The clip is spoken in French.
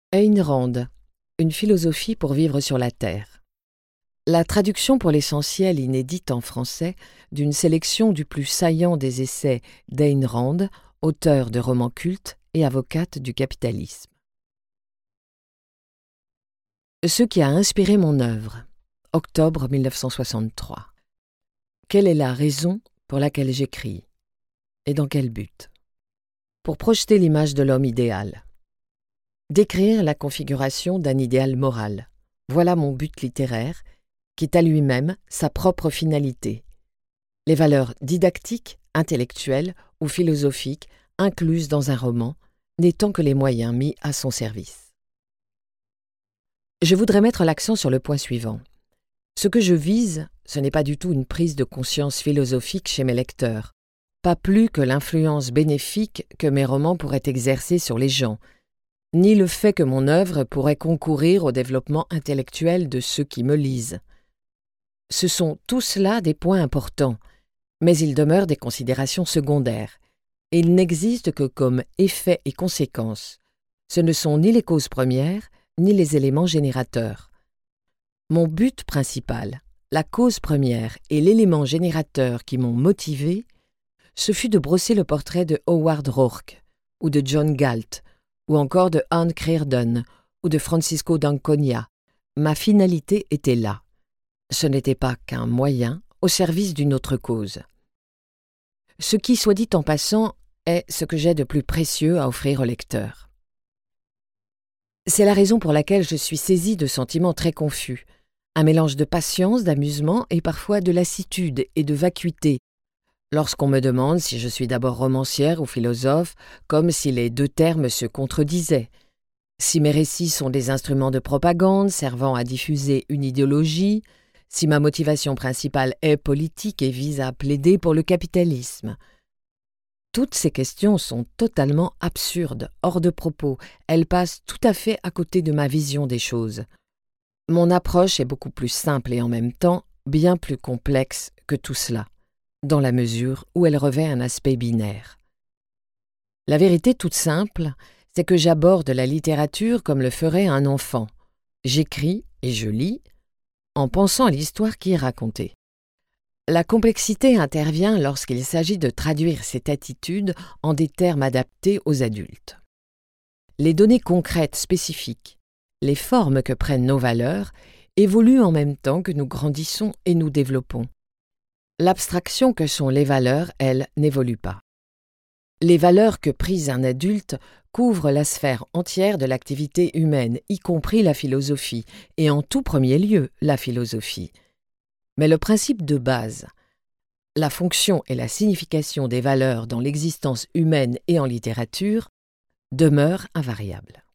Ayn Rand, une philosophie pour vivre sur la Terre. La traduction pour l'essentiel inédite en français d'une sélection du plus saillant des essais d'Ayn Rand, auteure de romans cultes et avocate du capitalisme. Ce qui a inspiré mon œuvre, octobre 1963. Quelle est la raison pour laquelle j'écris? Et dans quel but? Pour projeter l'image de l'homme idéal. Décrire la configuration d'un idéal moral. Voilà mon but littéraire, qui est à lui-même sa propre finalité. Les valeurs didactiques, intellectuelles ou philosophiques incluses dans un roman, n'étant que les moyens mis à son service. Je voudrais mettre l'accent sur le point suivant. Ce que je vise, ce n'est pas du tout une prise de conscience philosophique chez mes lecteurs, pas plus que l'influence bénéfique que mes romans pourraient exercer sur les gens, ni le fait que mon œuvre pourrait concourir au développement intellectuel de ceux qui me lisent. Ce sont tout cela des points importants, mais ils demeurent des considérations secondaires, et ils n'existent que comme effets et conséquences. Ce ne sont ni les causes premières, ni les éléments générateurs. Mon but principal, la cause première et l'élément générateur qui m'ont motivé, ce fut de brosser le portrait de Howard Roark, ou de John Galt, ou encore de Anne Reardon, ou de Francisco d'Anconia. Ma finalité était là. Ce n'était pas qu'un moyen au service d'une autre cause. Ce qui, soit dit en passant, est ce que j'ai de plus précieux à offrir au lecteur. C'est la raison pour laquelle je suis saisie de sentiments très confus, un mélange de patience, d'amusement et parfois de lassitude et de vacuité, lorsqu'on me demande si je suis d'abord romancière ou philosophe, comme si les deux termes se contredisaient, si mes récits sont des instruments de propagande servant à diffuser une idéologie, si ma motivation principale est politique et vise à plaider pour le capitalisme. Toutes ces questions sont totalement absurdes, hors de propos. Elles passent tout à fait à côté de ma vision des choses. Mon approche est beaucoup plus simple et en même temps bien plus complexe que tout cela, dans la mesure où elle revêt un aspect binaire. La vérité toute simple, c'est que j'aborde la littérature comme le ferait un enfant. J'écris et je lis en pensant à l'histoire qui est racontée. La complexité intervient lorsqu'il s'agit de traduire cette attitude en des termes adaptés aux adultes. Les données concrètes spécifiques, les formes que prennent nos valeurs, évoluent en même temps que nous grandissons et nous développons. L'abstraction que sont les valeurs, elle, n'évolue pas. Les valeurs que prise un adulte couvrent la sphère entière de l'activité humaine, y compris la philosophie, et en tout premier lieu la philosophie. Mais le principe de base, la fonction et la signification des valeurs dans l'existence humaine et en littérature, demeurent invariables.